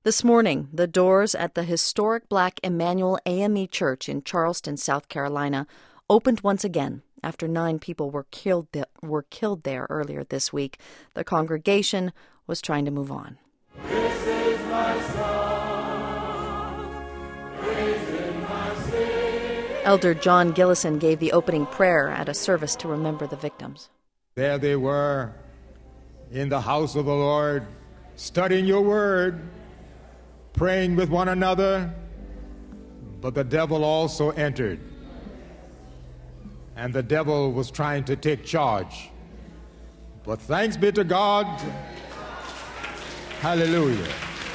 This morning, the doors at the historic Black Emmanuel AME Church in Charleston, South Carolina, opened once again after 9 people were killed there earlier this week. The congregation was trying to move on. This is my song, praising my Savior. Elder John Gillison gave the opening prayer at a service to remember the victims. There they were in the house of the Lord, studying your word, praying with one another, but the devil also entered. And the devil was trying to take charge. But thanks be to God, hallelujah,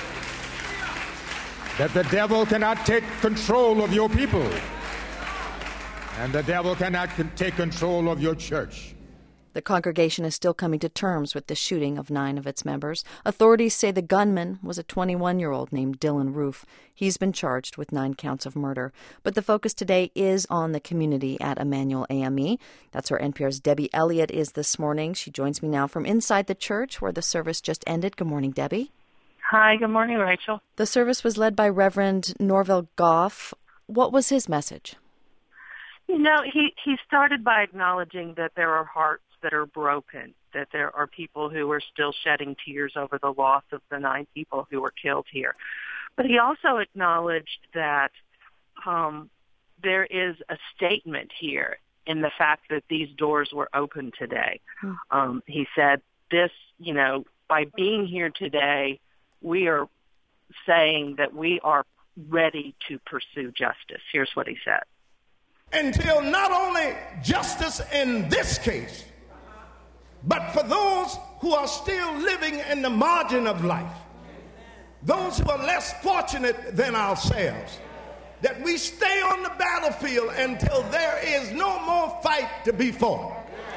that the devil cannot take control of your people, and the devil cannot take control of your church. The congregation is still coming to terms with the shooting of 9 of its members. Authorities say the gunman was a 21-year-old named Dylan Roof. He's been charged with 9 counts of murder. But the focus today is on the community at Emmanuel AME. That's where NPR's Debbie Elliott is this morning. She joins me now from inside the church where the service just ended. Good morning, Debbie. Hi, good morning, Rachel. The service was led by Reverend Norville Goff. What was his message? You know, he started by acknowledging that there are hearts that are broken, that there are people who are still shedding tears over the loss of the 9 people who were killed here. But he also acknowledged that there is a statement here in the fact that these doors were open today. He said this, by being here today, we are saying that we are ready to pursue justice. Here's what he said. Until not only justice in this case, but for those who are still living in the margin of life, those who are less fortunate than ourselves, that we stay on the battlefield until there is no more fight to be fought.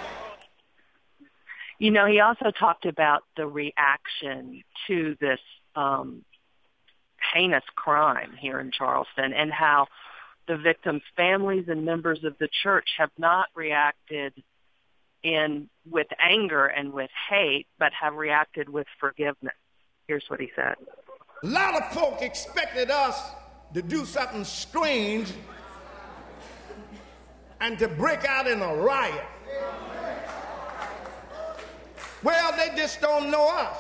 You know, he also talked about the reaction to this heinous crime here in Charleston and how the victims' families and members of the church have not reacted with anger and with hate, but have reacted with forgiveness. Here's what he said. A lot of folk expected us to do something strange and to break out in a riot. Well, they just don't know us.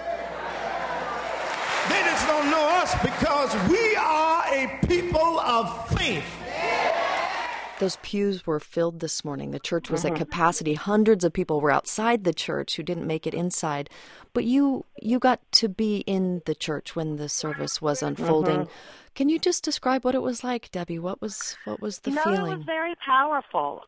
They just don't know us because we are a people of faith. Those pews were filled this morning. The church was at capacity. Hundreds of people were outside the church who didn't make it inside. But you got to be in the church when the service was unfolding. Can you just describe what it was like, Debbie? What was the feeling? It was very powerful.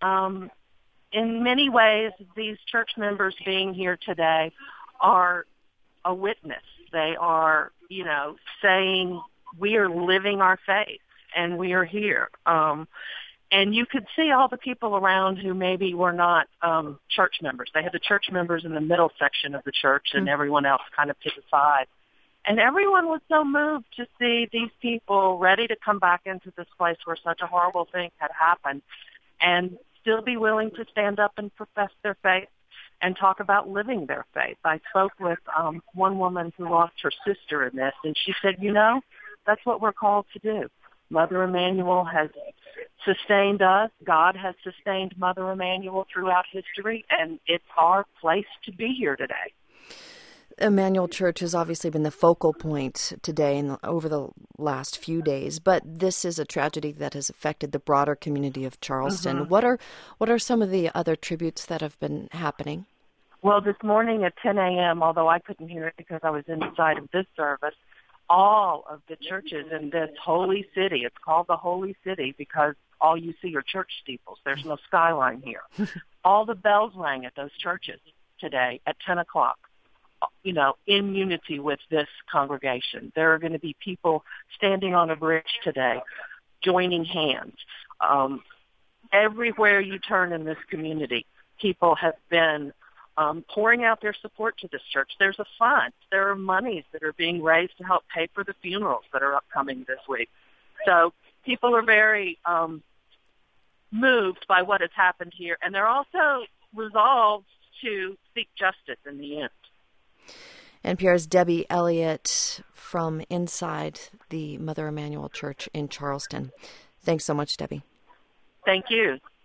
In many ways, these church members being here today are a witness. They are, saying we are living our faith and we are here. And you could see all the people around who maybe were not church members. They had the church members in the middle section of the church and everyone else kind of to the side. And everyone was so moved to see these people ready to come back into this place where such a horrible thing had happened and still be willing to stand up and profess their faith and talk about living their faith. I spoke with one woman who lost her sister in this, and she said, that's what we're called to do. Mother Emmanuel has sustained us. God has sustained Mother Emmanuel throughout history, and it's our place to be here today. Emmanuel Church has obviously been the focal point today and over the last few days, but this is a tragedy that has affected the broader community of Charleston. What are some of the other tributes that have been happening? Well, this morning at 10 a.m., although I couldn't hear it because I was inside of this service, all of the churches in this holy city, it's called the Holy City because all you see are church steeples. There's no skyline here. All the bells rang at those churches today at 10 o'clock, in unity with this congregation. There are going to be people standing on a bridge today, joining hands. Everywhere you turn in this community, people have been pouring out their support to this church. There's a fund. There are monies that are being raised to help pay for the funerals that are upcoming this week. So people are very moved by what has happened here, and they're also resolved to seek justice in the end. NPR's Debbie Elliott from inside the Mother Emanuel Church in Charleston. Thanks so much, Debbie. Thank you.